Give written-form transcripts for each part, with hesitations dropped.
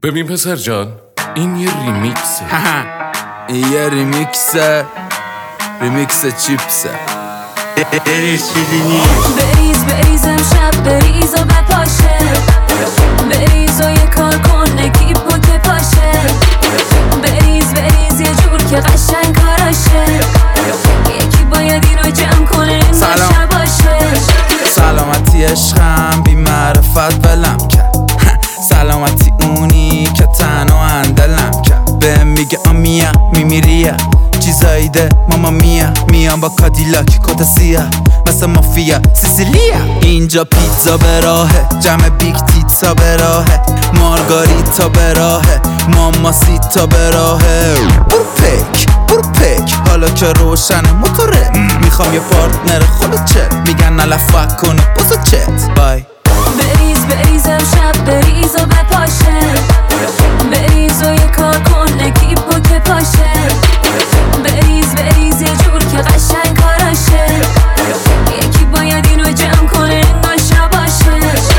ببین پسر جان، این یه ریمیکسه. این یه ریمیکسه، ریمیکس چیپسه. بریز بریز امشب بریز و بپاشه، بریز و یه کار کن نکیب و که پاشه، بریز بریز یه جور که قشنگ کاراشه، یکی باید اینو جمع کنه این نشه باشه. سلامتی عشقم بی معرفت ولم کرد، سلامتی اونی که تنها اندلم کرد. بهم میگه آمیا میمیریه چیزایی ده ماما میا، میام با کادیلاک کت سیاه مثل مافیا سیسیلیا. اینجا پیتزا به راهه، جمع بیگ تیتزا به راهه، مارگاریتا به راهه، ماماسیتا به راهه. برو پک حالا که روشنه موتوره، میخوام یه پارتنر خلوچه، میگن نلفک کنه بازو چت بای. بریز بریز امشب بریز و بپاشه، بریز و یه کار کن نکیب و که پاشه، بریز بریز یه جور که قشنگ کاراشه، یکی باید اینو جمع کنه نشه باشه.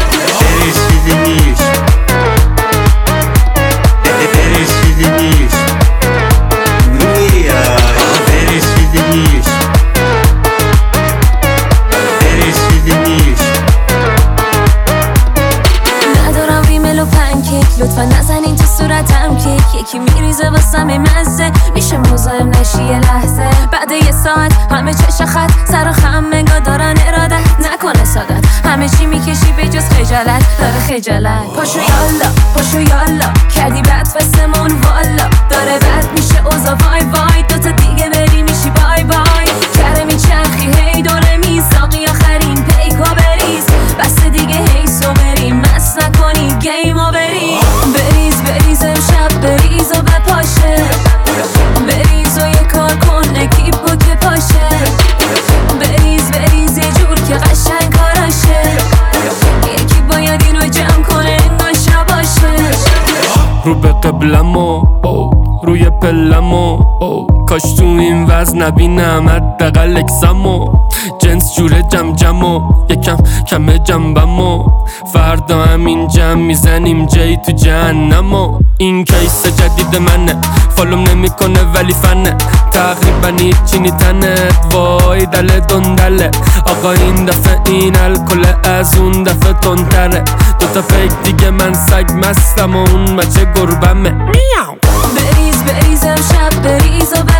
ندارم ریمل و پنکیک، لطفا نزنین تو صورتم کیک، یکی میریزه واسم مزه، میشه مزاحم نشی یه لحظه. بعد یه ساعت همه چش خط سر و خم نگاه دارن ارادت نکنه سادت، همه چی میکشی به جز خجالت، داره خجالت. پاشو یالا پاشو یالا کردی بد فستمون والا، داره بد میشه اوزا وای وای، دوتا دیگه بری میشی بای بای. کره میچرخی هی دوره میساقی آخرین پیکا بریز، بس دیگه هیسو بریم مس نکنی گیمو بری. بریز بریز امشب بریز و بپاشه، بریز و یه کار کن نکیب و که پاشه، بریز بریز یه جور که قشنگ کاراشه، یکی باید اینو جمع کنه نشه باشه. رو به قبلمو روی پلمو، کاش تو این وزن نبینم حداقل اکسمو، جنس جوره جمجمو یکم کمه جنبمو، فردا همین جمع میزنیم جی تو جهنمو. این کیس جدید منه، فالوم نمیکنه ولی فنه، تقریبا هیچی نیتنت وای دل دندله. آقا این دفعه این الکل از اون دفعه تندتره، دوتا فیک دیگه من سگ مستم و اون بچه گربمه. میاو. بریز بریز امشب بریز و